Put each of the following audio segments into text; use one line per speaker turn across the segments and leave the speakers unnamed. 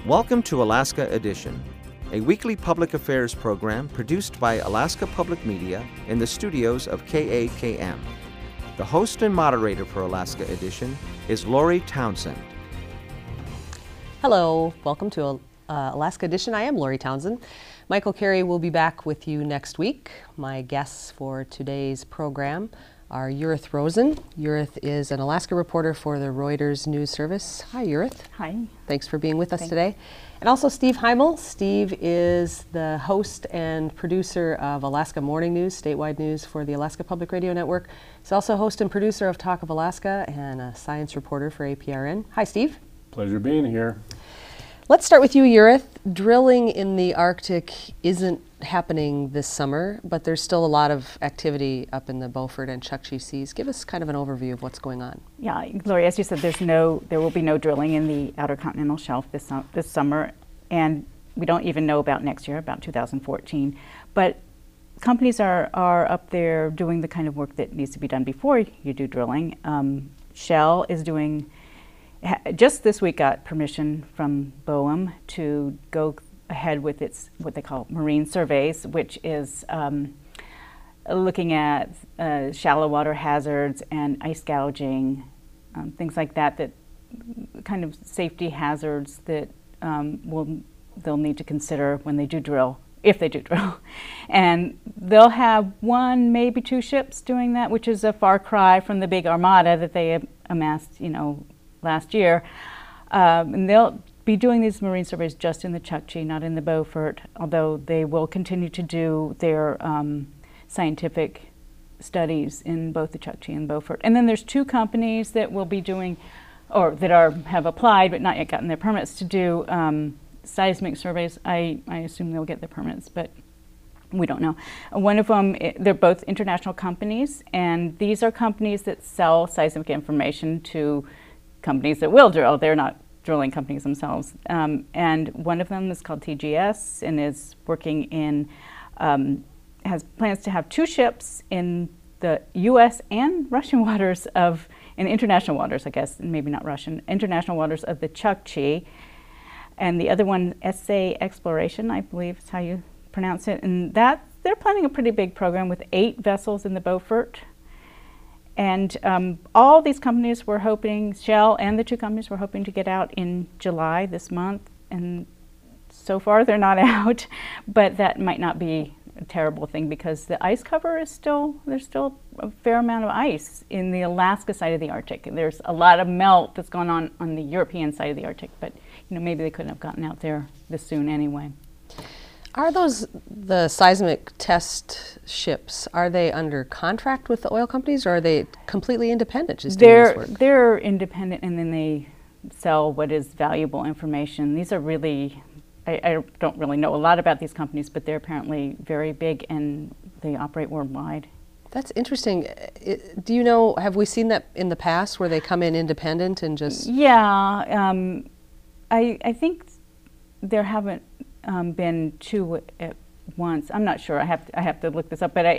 Welcome to Alaska Edition, a weekly public affairs program produced by Alaska Public Media in the studios of KAKM. The host and moderator for Alaska Edition is Lori Townsend.
Hello, welcome to Alaska Edition. I am Lori Townsend. Michael Carey will be back with you next week. My guests for today's program are Jurith Rosen. Jurith is an Alaska reporter for the Reuters News Service. Hi, Jurith.
Hi.
Thanks for being with us today. And also Steve Heimel. Steve is the host and producer of Alaska Morning News, statewide news for the Alaska Public Radio Network. He's also host and producer of Talk of Alaska and a science reporter for APRN. Hi, Steve.
Pleasure being here.
Let's start with you, Jurith. Drilling in the Arctic isn't happening this summer, but there's still a lot of activity up in the Beaufort and Chukchi Seas. Give us kind of an overview of what's going on.
Yeah, Lori, as you said, there will be no drilling in the Outer Continental Shelf this summer, and we don't even know about next year, about 2014. But companies are up there doing the kind of work that needs to be done before you do drilling. Shell is doing, just this week got permission from BOEM to go ahead with its what they call marine surveys, which is looking at shallow water hazards and ice gouging, things like that, that kind of safety hazards that they'll need to consider when they do drill, if they do drill. And they'll have one, maybe two ships doing that, which is a far cry from the big armada that they amassed, last year. And they'll be doing these marine surveys just in the Chukchi, not in the Beaufort, although they will continue to do their scientific studies in both the Chukchi and Beaufort. And then there's two companies that will be doing, or that have applied but not yet gotten their permits to do seismic surveys. I assume they'll get their permits, but we don't know. One of them, they're both international companies, and these are companies that sell seismic information to companies that will drill. They're not drilling companies themselves. And one of them is called TGS and is working in, has plans to have two ships in the US and Russian waters in international waters, I guess, maybe not Russian, international waters of the Chukchi. And the other one, SA Exploration, I believe is how you pronounce it. And they're planning a pretty big program with 8 vessels in the Beaufort. And all these companies were hoping, Shell and the two companies were hoping to get out in July this month. And so far they're not out, but that might not be a terrible thing because the ice cover is there's still a fair amount of ice in the Alaska side of the Arctic. And there's a lot of melt that's going on the European side of the Arctic, but maybe they couldn't have gotten out there this soon anyway.
Are the seismic test ships, are they under contract with the oil companies, or are they completely independent just doing this work?
They're independent, and then they sell what is valuable information. These are really, I don't really know a lot about these companies, but they're apparently very big and they operate worldwide.
That's interesting. Do you know, have we seen that in the past where they come in independent and just...
Yeah, I think there haven't been two at once. I'm not sure. I have to look this up. But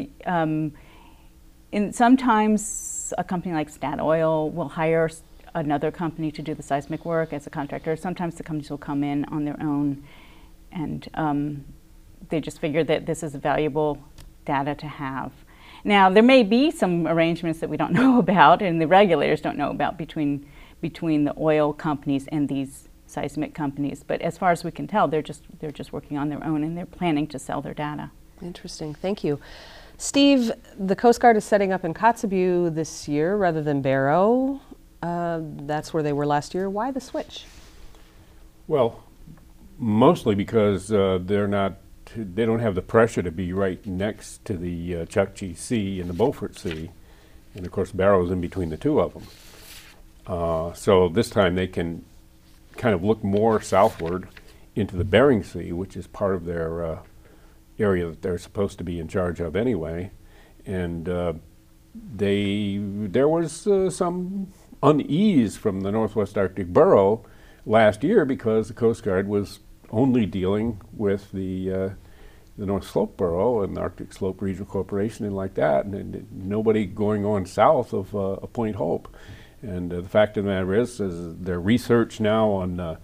sometimes a company like Statoil will hire another company to do the seismic work as a contractor. Sometimes the companies will come in on their own, and they just figure that this is valuable data to have. Now there may be some arrangements that we don't know about, and the regulators don't know about between the oil companies and these seismic companies, but as far as we can tell, they're just working on their own, and they're planning to sell their data.
Interesting, thank you. Steve, the Coast Guard is setting up in Kotzebue this year rather than Barrow. That's where they were last year. Why the switch?
Well, mostly because they don't have the pressure to be right next to the Chukchi Sea and the Beaufort Sea, and of course Barrow's in between the two of them. So this time they can kind of look more southward into the Bering Sea, which is part of their area that they're supposed to be in charge of anyway. And there was some unease from the Northwest Arctic Bureau last year because the Coast Guard was only dealing with the North Slope Bureau and the Arctic Slope Regional Corporation and like that, and nobody going on south of Point Hope. And the fact of the matter is their research now on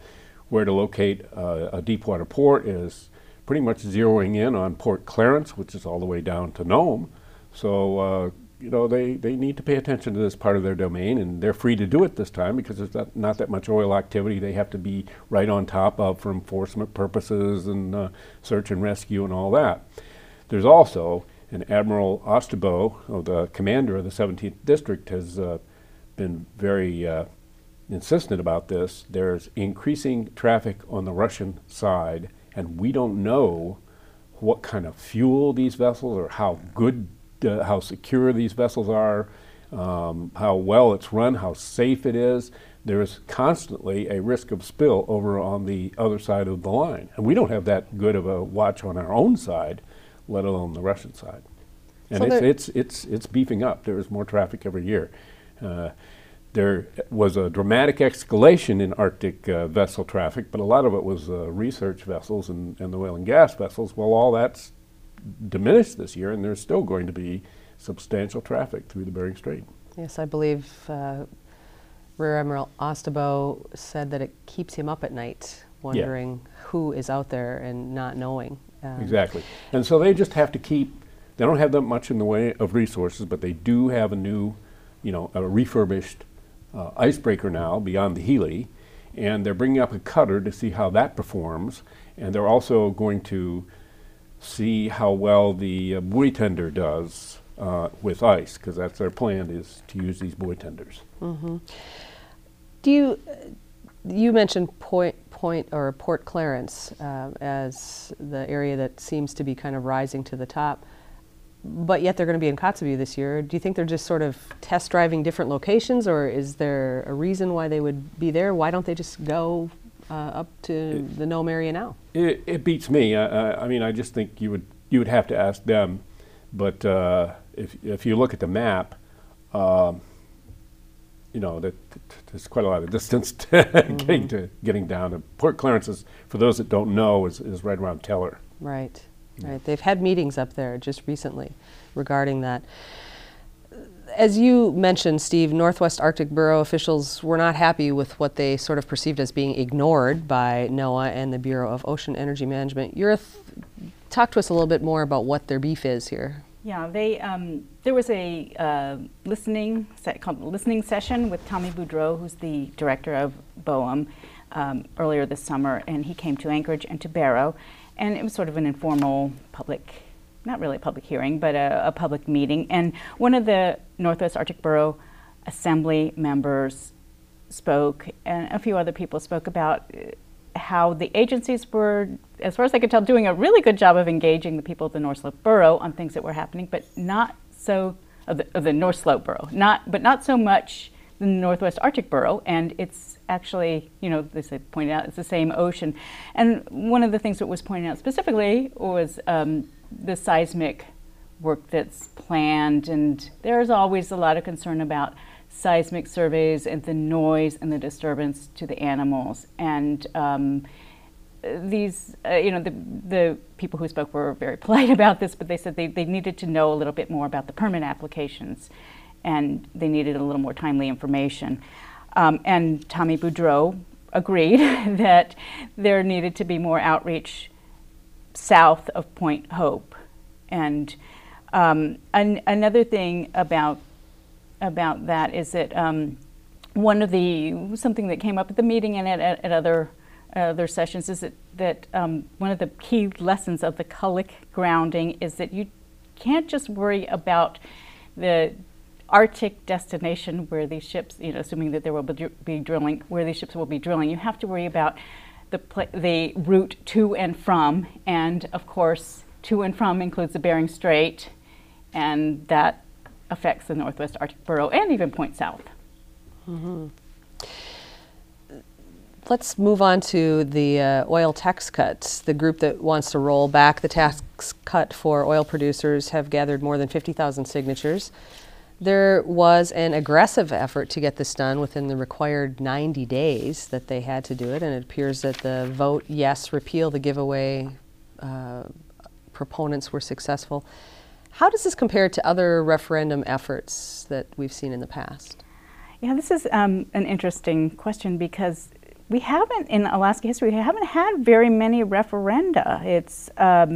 where to locate a deepwater port is pretty much zeroing in on Port Clarence, which is all the way down to Nome. So, you know, they need to pay attention to this part of their domain, and they're free to do it this time because there's not that much oil activity they have to be right on top of for enforcement purposes and search and rescue and all that. There's also, and Admiral Ostabo, the commander of the 17th District, has been very insistent about this. There's increasing traffic on the Russian side, and we don't know what kind of fuel these vessels or how good, how secure these vessels are, how well it's run, how safe it is. There is constantly a risk of spill over on the other side of the line. And we don't have that good of a watch on our own side, let alone the Russian side. And so it's beefing up. There is more traffic every year. There was a dramatic escalation in Arctic vessel traffic, but a lot of it was research vessels and the oil and gas vessels. Well, all that's diminished this year, and there's still going to be substantial traffic through the Bering Strait.
Yes, I believe Rear Admiral Ostabo said that it keeps him up at night, wondering who is out there and not knowing.
Exactly. And so they just have to keep, they don't have that much in the way of resources, but they do have a new, you know, a refurbished icebreaker now beyond the Healy, and they're bringing up a cutter to see how that performs, and they're also going to see how well the buoy tender does with ice, because that's their plan, is to use these buoy tenders.
Mm-hmm. You mentioned Port Clarence as the area that seems to be kind of rising to the top, but yet they're going to be in Kotzebue this year. Do you think they're just sort of test driving different locations, or is there a reason why they would be there? Why don't they just go up to the Nome area now?
It beats me. I mean, I just think you would have to ask them. But if you look at the map, you know, there's quite a lot of distance to getting down to Port Clarence. Is, for those that don't know, is right around Teller.
Right. Right. They've had meetings up there just recently regarding that. As you mentioned, Steve, Northwest Arctic Bureau officials were not happy with what they sort of perceived as being ignored by NOAA and the Bureau of Ocean Energy Management. Talk to us a little bit more about what their beef is here.
Yeah, there was a listening session with Tommy Boudreau, who's the director of BOEM, earlier this summer, and he came to Anchorage and to Barrow. And it was sort of an informal public, not really a public hearing, but a public meeting. And one of the Northwest Arctic Bureau Assembly members spoke, and a few other people spoke about how the agencies were, as far as I could tell, doing a really good job of engaging the people of the North Slope Borough on things that were happening, but not so, of the North Slope Borough, but not so much the Northwest Arctic Borough, and it's actually, you know, as they pointed out, it's the same ocean. And one of the things that was pointed out specifically was the seismic work that's planned, and there's always a lot of concern about seismic surveys and the noise and the disturbance to the animals. And these, you know, the people who spoke were very polite about this, but they said they needed to know a little bit more about the permit applications, and they needed a little more timely information. And Tommy Boudreau agreed that there needed to be more outreach south of Point Hope. And another thing about that is that something that came up at the meeting and at other sessions is that one of the key lessons of the Cullick grounding is that you can't just worry about the Arctic destination where these ships, you know, assuming that there will be drilling, where these ships will be drilling. You have to worry about the route to and from, and of course, to and from includes the Bering Strait, and that affects the Northwest Arctic Borough and even Point South.
Mm-hmm. Let's move on to the oil tax cuts. The group that wants to roll back the tax cut for oil producers have gathered more than 50,000 signatures. There was an aggressive effort to get this done within the required 90 days that they had to do it, and it appears that the vote yes, repeal the giveaway proponents were successful. How does this compare to other referendum efforts that we've seen in the past?
Yeah, this is an interesting question because we haven't, in Alaska history, we haven't had very many referenda. It's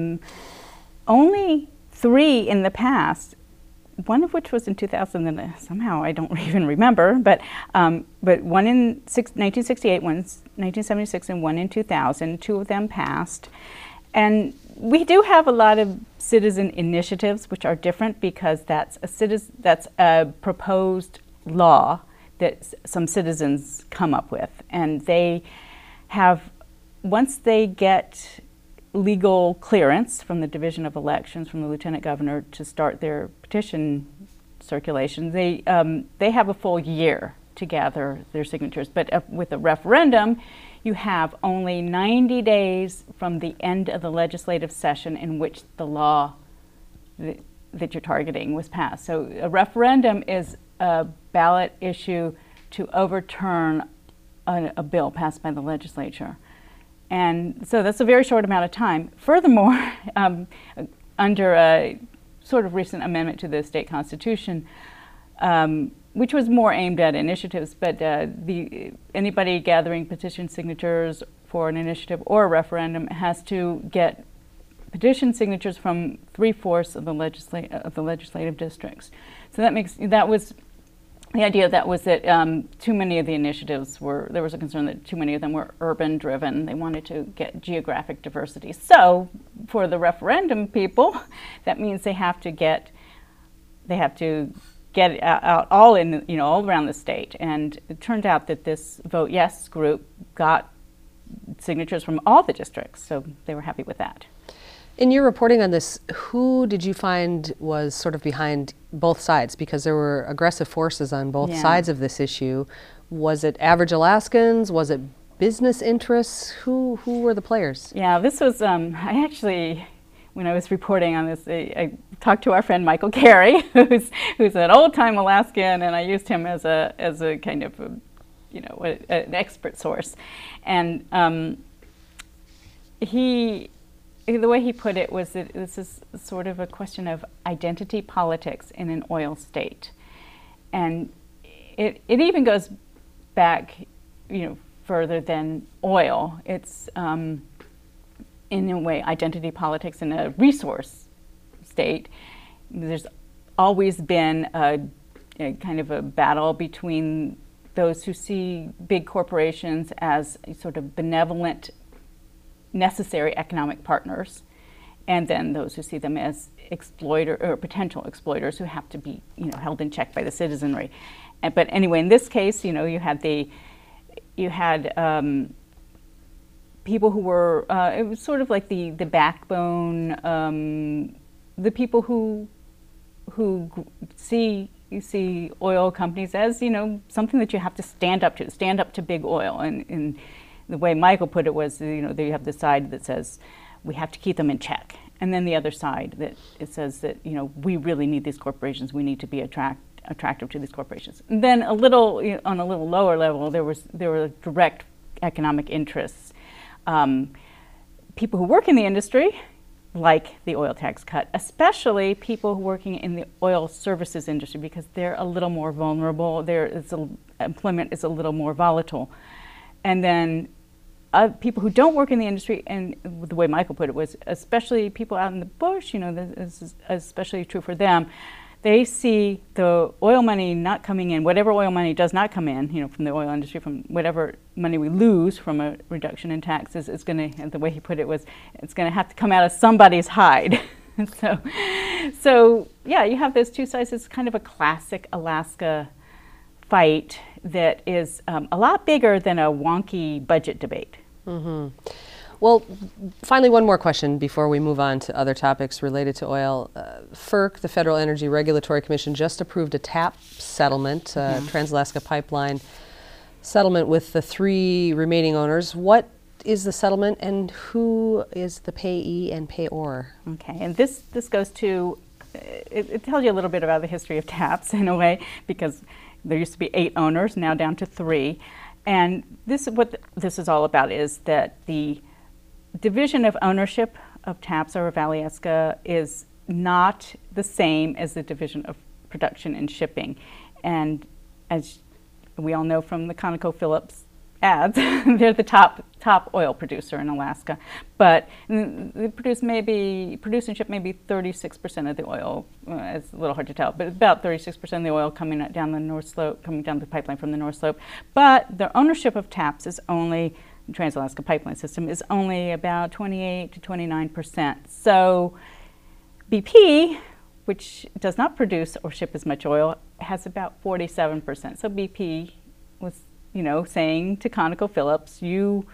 only 3 in the past, one of which was in 2000, and somehow I don't even remember, but one in 1968, one in 1976, and one in 2000. 2 of them passed. And we do have a lot of citizen initiatives, which are different because that's a proposed law that some citizens come up with. And they have, once they get legal clearance from the Division of Elections, from the Lieutenant Governor, to start their petition circulation, they have a full year to gather their signatures. But with a referendum, you have only 90 days from the end of the legislative session in which the law that you're targeting was passed. So a referendum is a ballot issue to overturn a bill passed by the legislature. And so that's a very short amount of time. Furthermore, under a sort of recent amendment to the state constitution, which was more aimed at initiatives, but anybody gathering petition signatures for an initiative or a referendum has to get petition signatures from 3/4 of the legislative districts. So that was the idea. That was that too many of the initiatives there was a concern that too many of them were urban driven. They wanted to get geographic diversity. So for the referendum people, that means they have to get it out all around the state. And it turned out that this Vote Yes group got signatures from all the districts, so they were happy with that.
In your reporting on this, who did you find was sort of behind both sides? Because there were aggressive forces on both sides of this issue. Was it average Alaskans? Was it business interests? Who were the players?
Yeah, this was, I actually, when I was reporting on this, I talked to our friend Michael Carey, who's an old-time Alaskan, and I used him as a kind of, an expert source. And the way he put it was that this is sort of a question of identity politics in an oil state. And it even goes back, further than oil. It's, in a way, identity politics in a resource state. There's always been a kind of a battle between those who see big corporations as sort of benevolent, necessary economic partners, and then those who see them as potential exploiters who have to be, held in check by the citizenry. But anyway, in this case, you had people who were it was sort of like the backbone, the people who see oil companies as something that you have to stand up to big oil. And the way Michael put it was, you have the side that says we have to keep them in check, and then the other side that it says that we really need these corporations. We need to be attractive to these corporations. And then on a little lower level, there were direct economic interests. People who work in the industry, like the oil tax cut, especially people working in the oil services industry, because they're a little more vulnerable. Employment is a little more volatile. And then people who don't work in the industry, and the way Michael put it was, especially people out in the bush, this is especially true for them. They see the oil money not coming in, whatever oil money does not come in, from the oil industry, from whatever money we lose from a reduction in taxes, it's going to, the way he put it was, it's going to have to come out of somebody's hide. So yeah, you have those two sides. It's kind of a classic Alaska fight that is a lot bigger than a wonky budget debate.
Mm-hmm. Well, finally, one more question before we move on to other topics related to oil. FERC, the Federal Energy Regulatory Commission, just approved a TAP settlement, Trans-Alaska Pipeline settlement with the 3 remaining owners. What is the settlement, and who is the payee and payor? Okay,
and this goes to, it tells you a little bit about the history of TAPs in a way, because there used to be 8 owners, now down to 3. And what this is all about is that the division of ownership of TAPS or of Alyeska is not the same as the division of production and shipping. And as we all know from the ConocoPhillips ads. They're the top oil producer in Alaska, but they produce and ship maybe 36% of the oil. It's a little hard to tell, but about 36% of the oil coming down the North Slope, coming down the pipeline from the North Slope. But their ownership of TAPS is only, Trans-Alaska Pipeline System, is only about 28 to 29%. So BP, which does not produce or ship as much oil, has about 47%. So BP was, saying to ConocoPhillips, you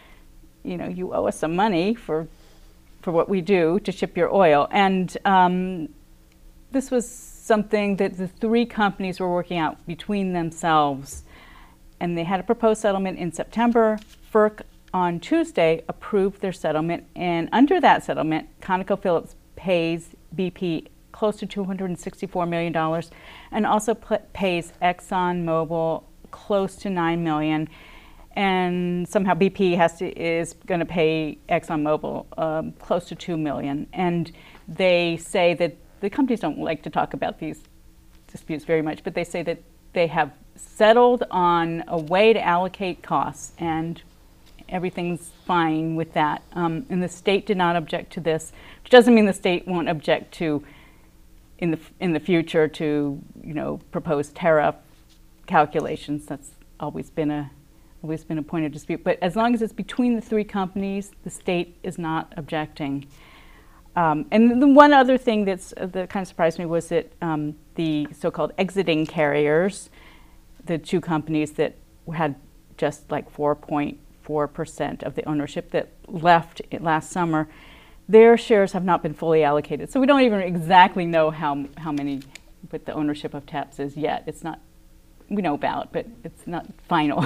owe us some money for what we do to ship your oil. And this was something that the three companies were working out between themselves. And they had a proposed settlement in September. FERC on Tuesday approved their settlement. And under that settlement, ConocoPhillips pays BP close to $264 million and also pays ExxonMobil close to $9 million. And somehow BP is going to pay ExxonMobil close to $2 million. And they say that the companies don't like to talk about these disputes very much, but they say that they have settled on a way to allocate costs, and everything's fine with that. And the state did not object to this, which doesn't mean the state won't object to in the future to propose tariff calculations. That's always been a point of dispute. But as long as it's between the three companies, the state is not objecting. And the one other thing that kind of surprised me was that the so-called exiting carriers, the two companies that had just like 4.4% of the ownership that left last summer, their shares have not been fully allocated. So we don't even exactly know how many, but the ownership of TAPS is yet. It's not, we know about, but it's not final.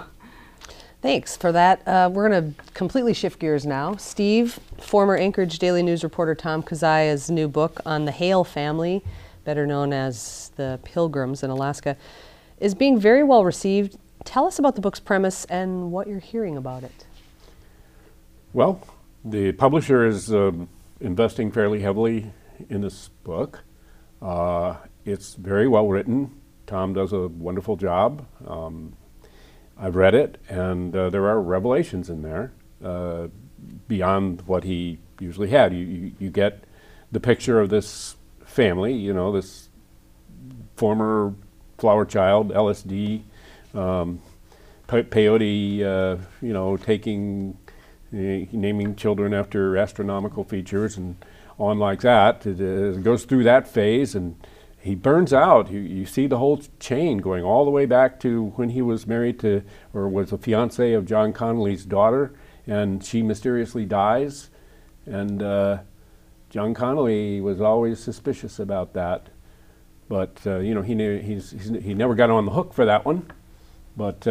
Thanks for that. We're going to completely shift gears now. Steve, former Anchorage Daily News reporter Tom Kazaya's new book on the Hale family, better known as the Pilgrims in Alaska, is being very well received. Tell us about the book's premise and what you're hearing about it.
Well, the publisher is investing fairly heavily in this book. It's very well written. Tom does a wonderful job. I've read it, and there are revelations in there beyond what he usually had. You get the picture of this family, this former flower child, LSD, peyote, taking, naming children after astronomical features and on like that. It goes through that phase, and he burns out. You see the whole chain going all the way back to when he was married to, or was a fiance of John Connolly's daughter, and she mysteriously dies. And John Connolly was always suspicious about that. But he never got on the hook for that one. But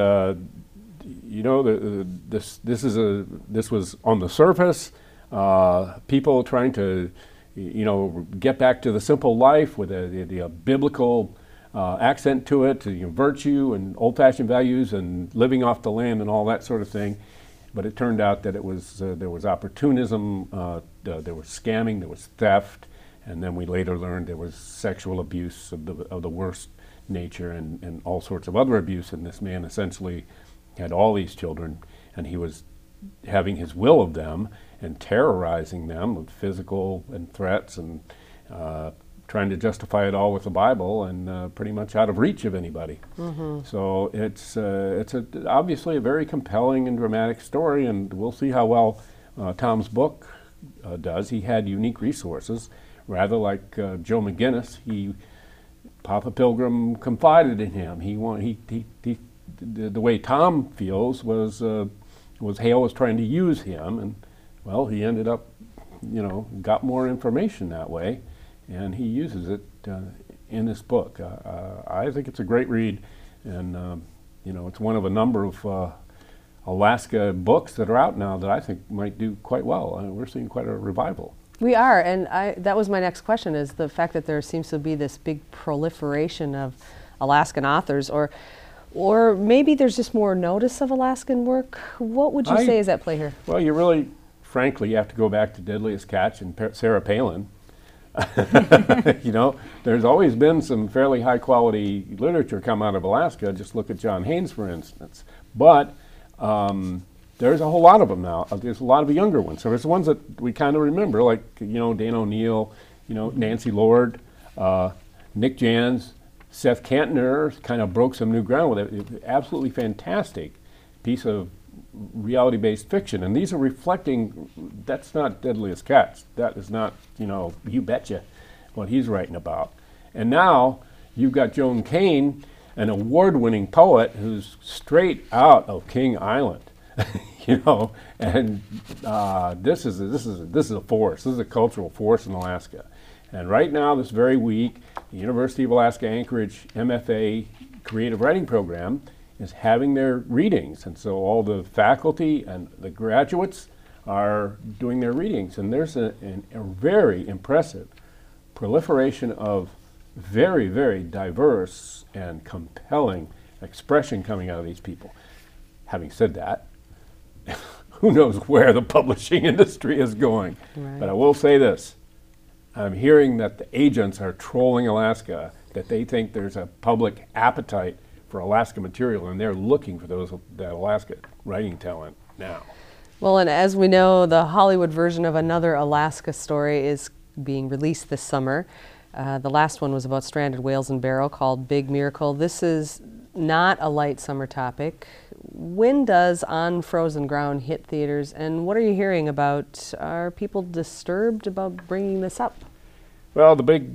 this was on the surface. People trying to get back to the simple life with a biblical accent to it, virtue and old-fashioned values and living off the land and all that sort of thing. But it turned out that it was there was opportunism, there was scamming, there was theft, and then we later learned there was sexual abuse of the worst nature and all sorts of other abuse. And this man essentially had all these children, and he was having his will of them and terrorizing them with physical and threats and trying to justify it all with the Bible, and pretty much out of reach of anybody. Mm-hmm. So it's obviously a very compelling and dramatic story, and we'll see how well Tom's book does. He had unique resources, rather like Joe McGinnis. Papa Pilgrim confided in him. The way Tom feels was Hale was trying to use him, and well, he ended up, got more information that way, and he uses it in this book. I think it's a great read, and it's one of a number of Alaska books that are out now that I think might do quite well. We're seeing quite a revival.
We are, and that was my next question, is the fact that there seems to be this big proliferation of Alaskan authors, or maybe there's just more notice of Alaskan work. What would you say is at play here?
Well, frankly, you have to go back to Deadliest Catch and Sarah Palin. There's always been some fairly high quality literature come out of Alaska. Just look at John Haynes, for instance. But There's a whole lot of them now. There's a lot of younger ones. So there's the ones that we kind of remember, like, Dan O'Neill, Nancy Lord, Nick Jans, Seth Kantner kind of broke some new ground with it. Absolutely fantastic piece of reality-based fiction. And these are reflecting, that's not Deadliest Catch. That is not, You Betcha, what he's writing about. And now you've got Joan Kane, an award-winning poet who's straight out of King Island. And this is a force. This is a cultural force in Alaska. And right now, this very week, the University of Alaska Anchorage MFA Creative Writing Program is having their readings. And so all the faculty and the graduates are doing their readings. And there's a very impressive proliferation of very, very diverse and compelling expression coming out of these people. Having said that, who knows where the publishing industry is going.
Right.
But I will say this. I'm hearing that the agents are trolling Alaska, that they think there's a public appetite for Alaska material, and they're looking for that Alaska writing talent now.
Well, and as we know, the Hollywood version of Another Alaska Story is being released this summer. The last one was about stranded whales in Barrow, called Big Miracle. This is not a light summer topic. When does On Frozen Ground hit theaters, and what are you hearing about? Are people disturbed about bringing this up?
Well, the big,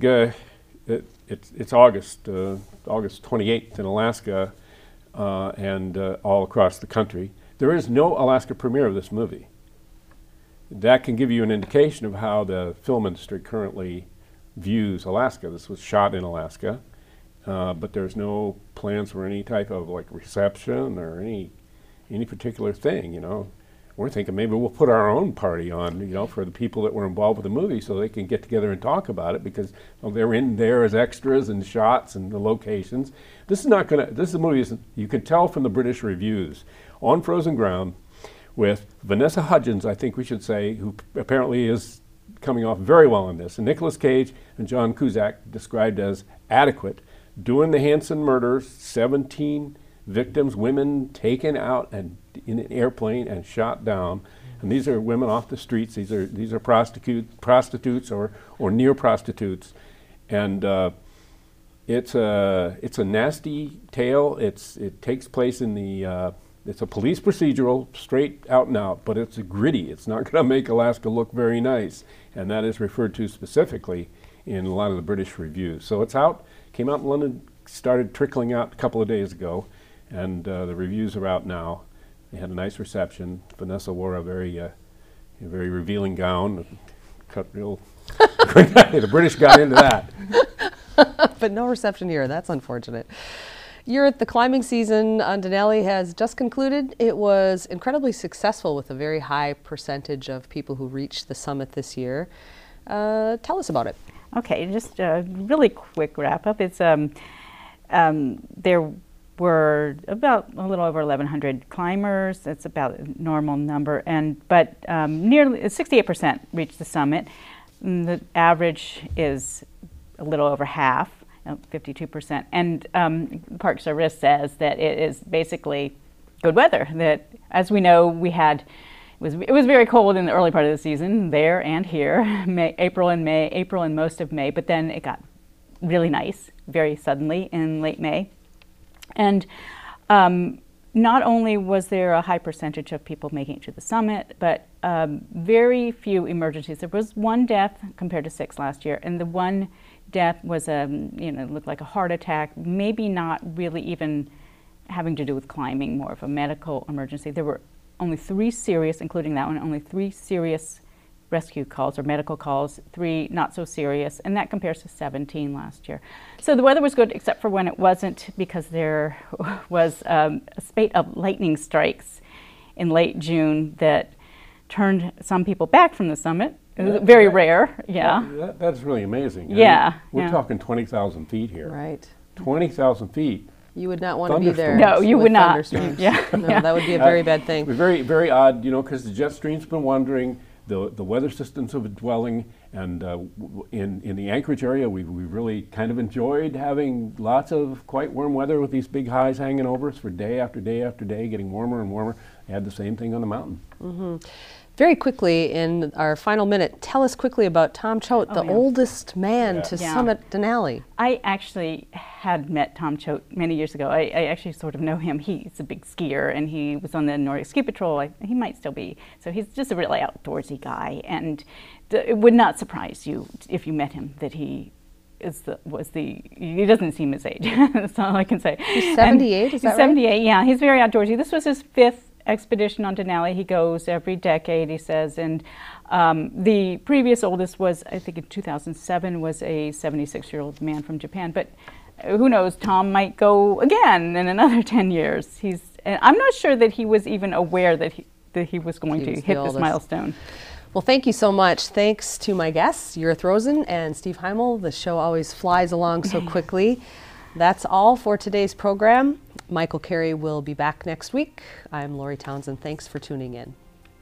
it's August 28th in Alaska and all across the country. There is no Alaska premiere of this movie. That can give you an indication of how the film industry currently views Alaska. This was shot in Alaska. But there's no plans for any type of reception or any particular thing, We're thinking maybe we'll put our own party on, for the people that were involved with the movie, so they can get together and talk about it, because they're in there as extras and shots and the locations. This is a movie, you can tell from the British reviews. On Frozen Ground, with Vanessa Hudgens, I think we should say, who apparently is coming off very well in this, and Nicolas Cage and John Cusack described as adequate, doing the Hanson murders, 17 victims, women taken out and in an airplane and shot down. And these are women off the streets. These are prostitutes or near prostitutes. And it's a nasty tale. It takes place in it's a police procedural, straight out and out, but it's gritty. It's not going to make Alaska look very nice. And that is referred to specifically in a lot of the British reviews. So it's out. Came out in London, started trickling out a couple of days ago, and the reviews are out now. They had a nice reception. Vanessa wore a very revealing gown, cut real. The British got into that.
But no reception here. That's unfortunate. You're at the climbing season on Denali has just concluded. It was incredibly successful with a very high percentage of people who reached the summit this year. Tell us about it.
Okay, just a really quick wrap up. It's there were about a little over 1,100 climbers. That's about a normal number, but nearly 68% reached the summit. The average is a little over half, 52%. And Park Service says that it is basically good weather. That, as we know, it was very cold in the early part of the season, there and here, April and most of May, but then it got really nice very suddenly in late May. And not only was there a high percentage of people making it to the summit, but very few emergencies. There was one death compared to 6 last year, and the one death was looked like a heart attack, maybe not really even having to do with climbing, more of a medical emergency. There were only 3 serious, including that one, only 3 serious rescue calls or medical calls, 3 not so serious, and that compares to 17 last year. So the weather was good, except for when it wasn't, because there was a spate of lightning strikes in late June that turned some people back from the summit. Very rare, yeah.
That's really amazing.
Yeah.
We're talking 20,000 feet here.
Right.
20,000 feet.
You would not want to be there.
No, you would not.
Thunderstorms.
Yeah.
No, that would be a very bad thing.
Very, very odd, because the jet stream's been wandering, the weather systems have been dwelling, and in the Anchorage area, we really kind of enjoyed having lots of quite warm weather with these big highs hanging over us for day after day after day, getting warmer and warmer. add the same thing on the mountain.
Very quickly, in our final minute, tell us quickly about Tom Choate, the oldest man to summit Denali.
I actually had met Tom Choate many years ago. I actually sort of know him. He's a big skier, and he was on the Nordic Ski Patrol. He might still be. So he's just a really outdoorsy guy, and it would not surprise you if you met him that he he doesn't seem his age. That's all I can say.
He's 78, is that right?
He's 78, yeah. He's very outdoorsy. This was his 5th expedition on Denali. He goes every decade, he says, and the previous oldest was, I think in 2007, was a 76-year-old man from Japan. But who knows, Tom might go again in another 10 years. I'm not sure that he was even aware that he was going to hit this milestone.
Well, thank you so much. Thanks to my guests, Jurith Rosen and Steve Heimel. The show always flies along so quickly. That's all for today's program. Michael Carey will be back next week. I'm Lori Townsend. Thanks for tuning in.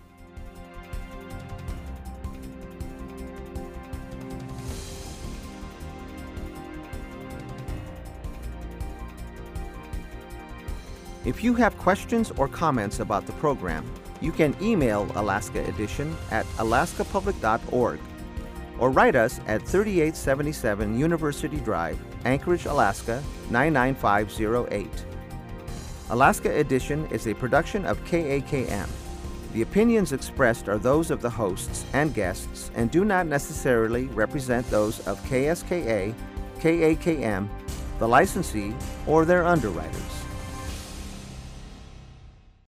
If you have questions or comments about the program, you can email Alaska Edition at alaskapublic.org or write us at 3877 University Drive, Anchorage, Alaska 99508. Alaska Edition is a production of KAKM. The opinions expressed are those of the hosts and guests and do not necessarily represent those of KSKA, KAKM, the licensee, or their underwriters.